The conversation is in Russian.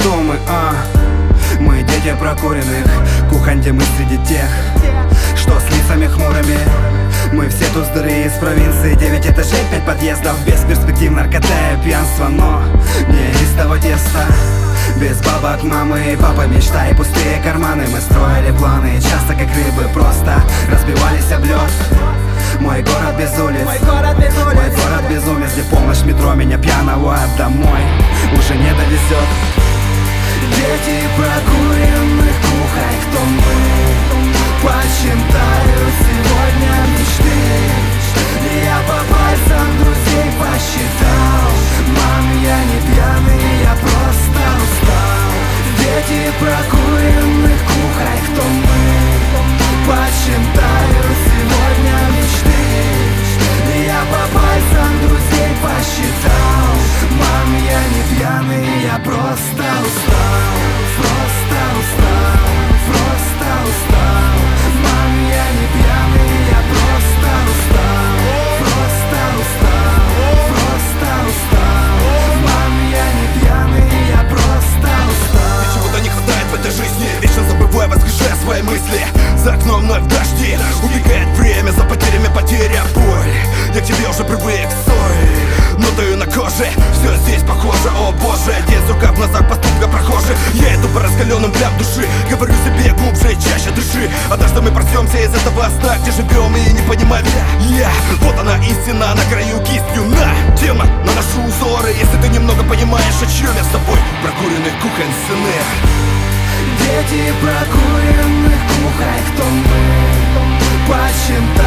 кто мы, Мы дети прокуренных кухонь, где мы среди тех, что с лицами хмурыми. Мы все туздры из провинции, 9 этажей, 5 подъездов, без перспектив, наркота и пьянство, но не из того теста. Без бабок, мамы и папы, мечта и пустые карманы. Мы строили планы, часто как рыбы, просто разбивались об лед. Мой город без улиц, мой город безумец, где полночь метро меня пьяного домой уже не довезет. Дети прокуренных кухонь, кто мы? Посчитаю сегодня мечты. Я по пальцам друзей посчитал. Мам, я не пьяный, я просто устал. Дети прокуренных кухонь, кто мы? Посчитаю сегодня мечты. Я по пальцам друзей посчитал. Мам, я не пьяный, я просто устал. Просто устал, просто устал. Мам, я не пьяный, я просто устал. Просто устал, просто устал. Мам, я не пьяный, я просто устал. Мне чего-то не хватает в этой жизни, вечно забывая, воскрешая свои мысли. За окном вновь дожди, убегает время, за потерями потеря, боль. Я к тебе уже привык, соль, нотаю на коже. Все здесь похоже, о боже. День рука в носах, поступка прохожих. Я иду по раскаленным плям души. Говорю себе глубже и чаще дыши. Однажды мы проснемся из этого сна, где живем и не понимаем я. Вот она истина, на краю кистью на тема, наношу узоры. Если ты немного понимаешь, о чем я с тобой. Прокуренных кухонь, сыны. Дети прокуренных кухонь, кто мы? Почему